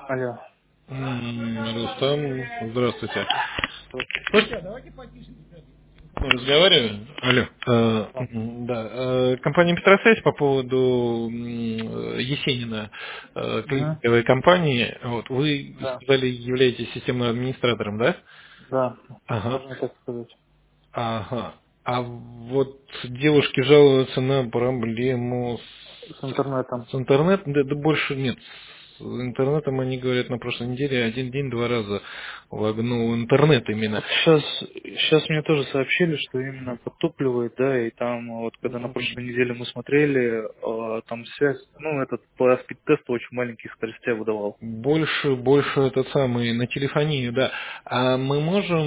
Алло. Рустам, здравствуйте. Здравствуйте. Слушайте, мы разговариваем. Алло. Да. Да. Компания Петросвязь по поводу Есенина, Мгм. клининговой компании. Вот, вы Да. сказали, являетесь системным администратором, да? Да. Ага. Можно так сказать. Ага. А вот девушки жалуются на проблему С интернетом. с интернетом, да, да больше нет. С интернетом они говорят на прошлой неделе один день два раза лагнул интернет именно. Вот сейчас мне тоже сообщили, что именно подтупливает, да, и там вот когда на прошлой неделе мы смотрели, там связь, ну, этот по спид-тесту очень маленьких скоростей выдавал. Больше этот самый на телефонию, да. А мы можем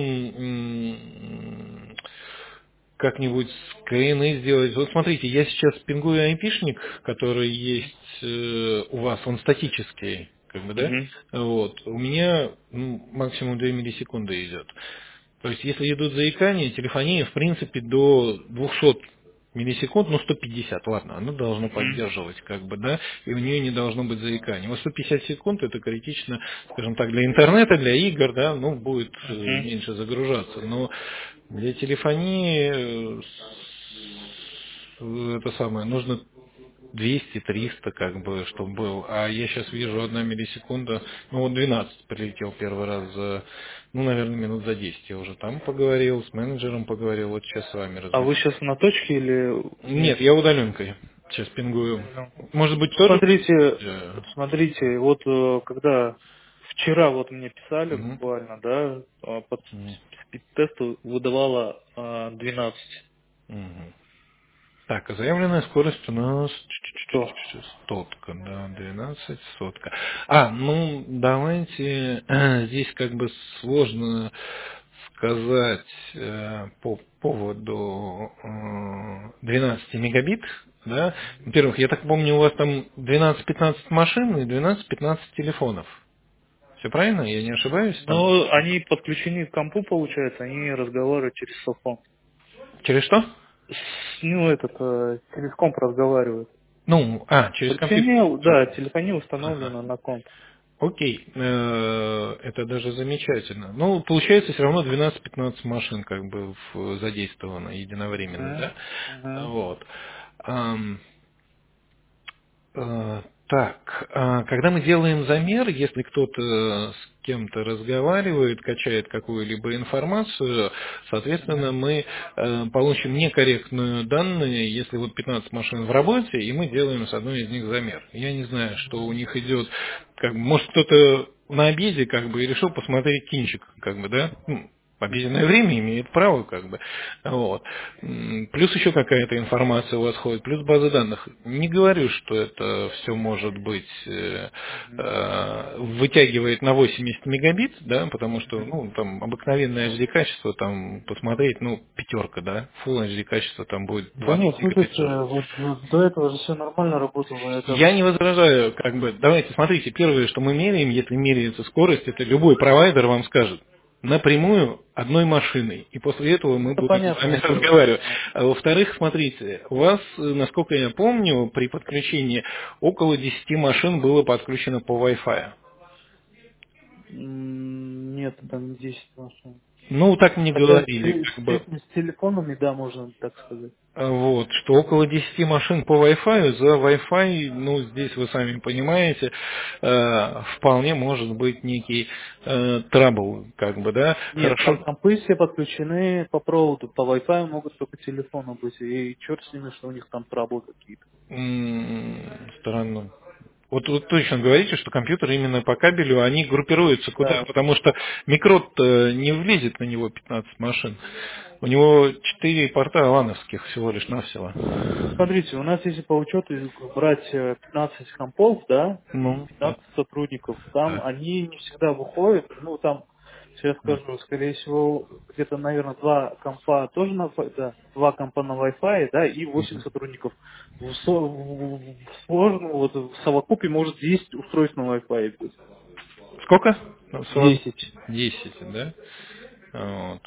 как-нибудь скрины сделать. Вот смотрите, я сейчас пингую айпишник, который есть у вас, он статический, как бы, да? Угу. Вот. У меня максимум 2 миллисекунды идет. То есть, если идут заикания, телефония, в принципе, до 200 миллисекунд, ну 150, ладно, оно должно Угу. поддерживать, как бы, да, и у нее не должно быть заикания. Вот 150 секунд это критично, скажем так, для интернета, для игр, да, ну, будет Угу. меньше загружаться, но для телефонии это самое, нужно 200-300, как бы, чтобы был. А я сейчас вижу 1 миллисекунда, ну вот 12 прилетел первый раз за, ну, наверное, минут за 10 я уже там поговорил, с менеджером поговорил, вот сейчас с вами А вы разговариваю. сейчас на точке или Нет, нет? я удаленкой. Сейчас пингую. Удаленно. Может быть, тоже? Смотрите, Э, смотрите, вот когда вчера вот мне писали мгм, буквально, да, под мгм, спид-тесту выдавала 12. мгм. Так, а заявленная скорость у нас 100. сотка, да, 12 сотка. Ну, давайте, здесь как бы сложно сказать по поводу 12 мегабит, да. Во-первых, я так помню, у вас там 12-15 машин и 12-15 телефонов. Все правильно? Я не ошибаюсь там? Но они подключены к компу, получается, они разговаривают через софон. Через что? Ну, этот, через комп разговаривают. Ну, через компьютер. Подключение, да, телефония Ага. установлена на комп. Окей, это даже замечательно. Ну, получается все равно 12-15 машин как бы задействовано единовременно, Мгм. да? Мгм. Вот. Так, когда мы делаем замер, если кто-то с кем-то разговаривает, качает какую-либо информацию, соответственно, Мгм. мы получим некорректные данные, если вот 15 машин в работе, и мы делаем с одной из них замер. Я не знаю, что у них идет, как бы, может кто-то на обеде как бы и решил посмотреть кинчик, как бы, да? Обеденное Мгм. время имеет право, как бы. Вот. Плюс еще какая-то информация у вас ходит, плюс база данных. Не говорю, что это все может быть Мгм. вытягивает на 80 мегабит, да, потому что, Мгм. ну, там обыкновенное HD качество там посмотреть, ну, пятерка, да, Full HD качество там будет Да 20 нет, мегабит. слушайте, вот до этого же все нормально работало. Это Я не возражаю, как бы, давайте, смотрите, первое, что мы меряем, если меряется скорость, это любой провайдер вам скажет напрямую одной машиной, и после этого мы это будем с вами понятное дело. разговаривать. Да. А во-вторых, смотрите, у вас, насколько я помню, при подключении около 10 машин было подключено по Wi-Fi. Нет, там не 10 машин. Ну, так мне Хотя говорили, как бы. с телефонами, да, можно так сказать. Вот, что около 10 машин по Wi-Fi, за Wi-Fi, ну, здесь вы сами понимаете, вполне может быть некий трабл, как бы, да. Нет, там Хорошо. компы все подключены по проводу, по Wi-Fi могут только телефону быть, и черт с ними, что у них там траблы какие-то. Странно. Вот точно говорите, что компьютеры именно по кабелю, они группируются куда? Да. Потому что микрот не влезет на него 15 машин. У него 4 порта лановских всего лишь навсего. Смотрите, у нас если по учету брать 15 компов, да, и Ну, да. 15 сотрудников, там Так. они не всегда выходят, ну там, сейчас скажу, скорее всего, где-то, наверное, два компа тоже на, да, два компа на Wi-Fi, да, и 8 сотрудников. В сложном, вот в совокупе может 10 устройств на Wi-Fi быть. Сколько? Ну, 10. 10, да? Вот.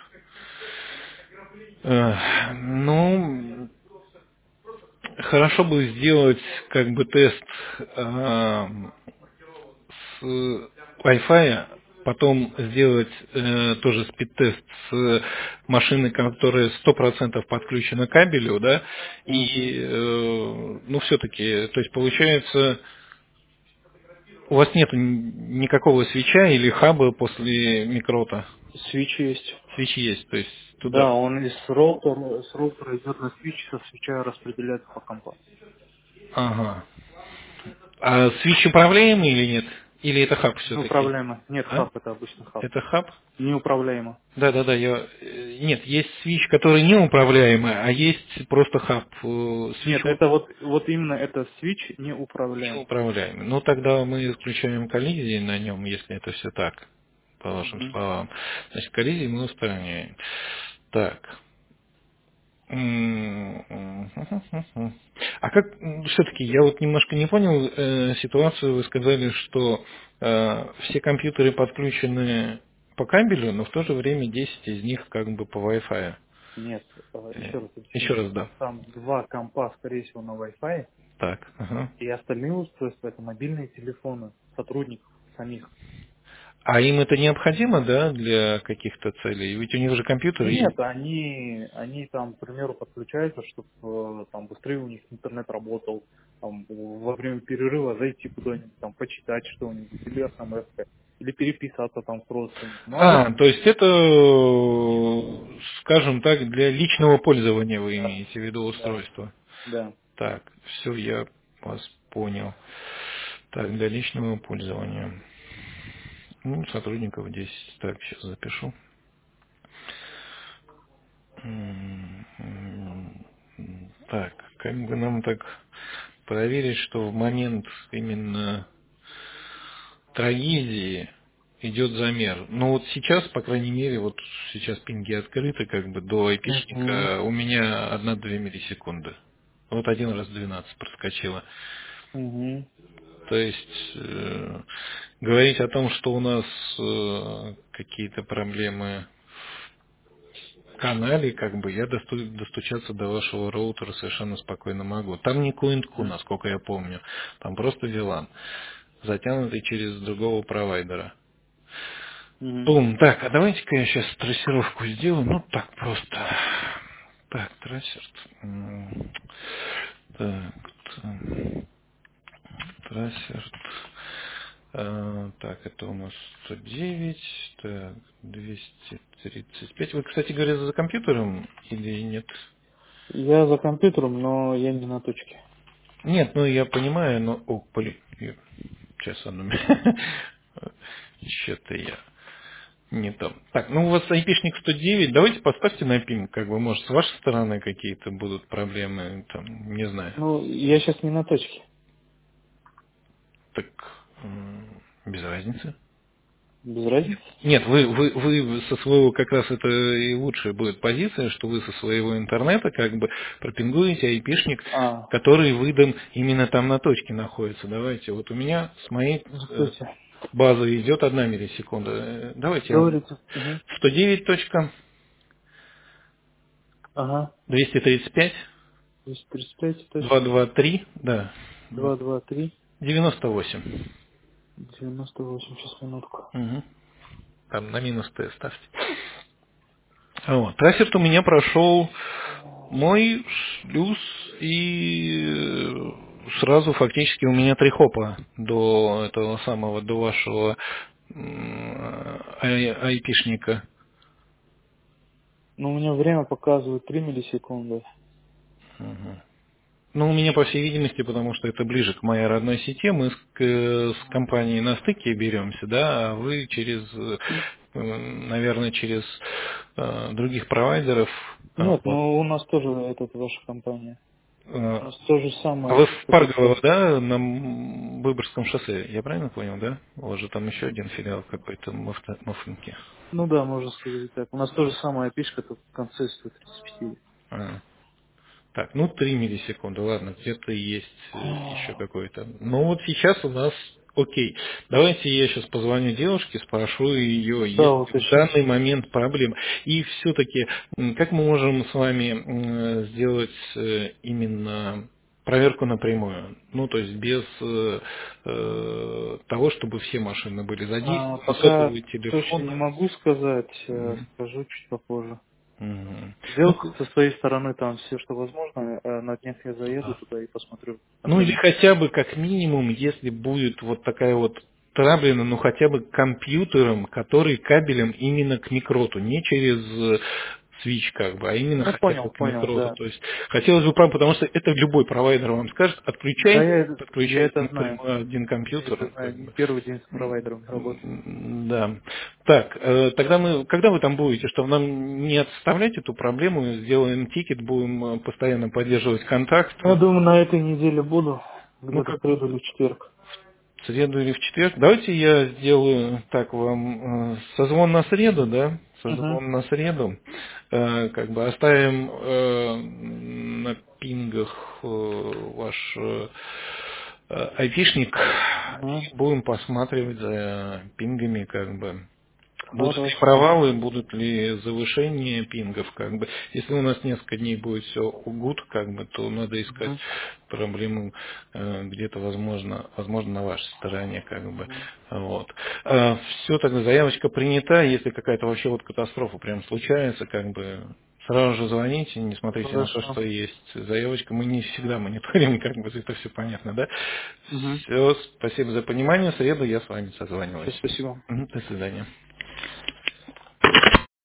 Ну, хорошо бы сделать как бы тест Wi-Fi, потом сделать тоже спид-тест с машиной, которая 100% подключена к кабелю, да, Угу. и, ну, все-таки, то есть получается, у вас нет никакого свеча или хаба после микрота? Свич есть. Свич есть, то есть туда... Да, он с роутера идет на свич, со свеча распределяется по компа. Ага. А свич управляемый или нет? Или это хаб все-таки? Неуправляемо. Нет, А? хаб это обычно хаб. Это хаб? Неуправляемо. Да, нет, есть свич, который неуправляемый, а есть просто хаб. Свич Нет, это вот именно это свич неуправляем. неуправляемый. Ну, тогда мы исключаем коллизии на нем, если это все так, по вашим Угу. словам. Значит, коллизии мы устраняем. Так. А как все-таки, я вот немножко не понял ситуацию, вы сказали, что все компьютеры подключены по кабелю, но в то же время 10 из них как бы по Wi-Fi. Нет, еще раз Еще объясню. раз, да. Там два компа, скорее всего, на Wi-Fi, Так, ага. и остальные устройства это мобильные телефоны сотрудников самих. А им это необходимо, да, для каких-то целей? Ведь у них же компьютер есть. Нет, они там, к примеру, подключаются, чтобы там быстрее у них интернет работал, там, во время перерыва зайти куда-нибудь, там, почитать что-нибудь, или смс, или переписаться там с родственниками. Ну, А, обычно. то есть это, скажем так, для личного пользования вы Да, имеете в виду да, устройство. да. Так, все, я вас понял. Так, для личного пользования. Ну, сотрудников 10. Так, сейчас запишу. Так, как бы нам так проверить, что в момент именно трагедии идет замер. Ну вот сейчас, по крайней мере, вот сейчас пинги открыты, как бы до Угу. айпишника у меня 1-2 миллисекунды. Вот один раз 12 проскочило. Угу. То есть говорить о том, что у нас какие-то проблемы в канале, как бы я достучаться до вашего роутера совершенно спокойно могу. Там не QNQ, насколько я помню. Там просто VLAN, затянутый через другого провайдера. Угу. Бум. Так, а давайте-ка я сейчас трассировку сделаю. Ну, так просто. Так, трассер. Так, трассер. Так, это у нас 109, так, 235. Вы, кстати говоря, за компьютером или нет? Я за компьютером, но я не на точке. Нет, ну я понимаю, но... О, блин, сейчас одну минуту. Что-то я не там. Так, ну у вас айпишник 109, давайте поставьте на пинг, как бы, может, с вашей стороны какие-то будут проблемы, там, не знаю. Ну, я сейчас не на точке. Так, без разницы. Без разницы. Нет, вы со своего, как раз это и лучшая будет позиция, что вы со своего интернета как бы пропингуете айпишник, А, который выдан именно там на точке находится. Давайте, вот у меня с моей здравствуйте. базы идет 1 миллисекунда. Давайте я Говорите. Угу. 109.235, Ага. 235 точка. 223, да, 223 98. 98. Сейчас, минутку. Угу. Там на минус Т ставьте. Вот. Трассер у меня прошел мой шлюз, и сразу фактически у меня 3 хопа до этого самого, до вашего айпишника. Ну, у меня время показывает 3 миллисекунды. Ну, у меня, по всей видимости, потому что это ближе к моей родной сети, мы с компанией на стыке беремся, да, а вы через, наверное, через других провайдеров. Нет, Вот. ну у нас тоже ваша компания. У Э, нас то же А самое, вы в что тут. Паргово, да, на Выборгском шоссе, я правильно понял, да? У вас же там еще один филиал какой-то Мафринки. Ну да, можно сказать так. У нас то же самое пишка, только в конце 135. Так, ну 3 миллисекунды, ладно, где-то есть еще какой-то. Ну вот сейчас у нас окей. Давайте я сейчас позвоню девушке, спрошу ее, Да, есть ли в уточните. данный момент проблема. И все-таки, как мы можем с вами сделать именно проверку напрямую. Ну, то есть без того, чтобы все машины были задействованы, Пока сотовые точно не телефоны. могу сказать, Мгм. скажу чуть попозже. Мгм. Сделал Ну, со своей стороны там все, что возможно. На днях я заеду туда и посмотрю ну или напрямую. хотя бы как минимум, если будет вот такая вот траблина, ну хотя бы компьютером, который кабелем именно к микроту, не через свич как бы, а именно Ну, хотя бы понял, к понял, микроту. да. То есть хотелось бы, правда, потому что это любой провайдер вам скажет, Да, отключайте, я подключайте это знаю. напрямую один Я это компьютер. знаю. Как Не бы. первый день с провайдером работаю. Да. Так, тогда мы, когда вы там будете, чтобы нам не отставлять эту проблему, сделаем тикет, будем постоянно поддерживать контакт. Я думаю, на этой неделе буду. Ну, Где-то в как среду или в четверг. в среду или в четверг. Давайте я сделаю так вам созвон на среду, да? Угу. Созвон на среду. Как бы оставим на пингах ваш айпишник Угу. и будем посматривать за пингами, как бы. Будут ли Хорошо. провалы, будут ли завышения пингов, как бы. Если у нас несколько дней будет все гуд, как бы, то надо искать Угу. проблему где-то, возможно, на вашей стороне, как бы. Угу. Вот. Все, тогда заявочка принята. Если какая-то вообще вот катастрофа прям случается, как бы сразу же звоните, не смотрите на то, Хорошо. что есть заявочка. Мы не всегда мониторим, как бы это все понятно, да? Угу. Все, спасибо за понимание. В среду я с вами Все, созваниваюсь. спасибо. Мгм, до свидания.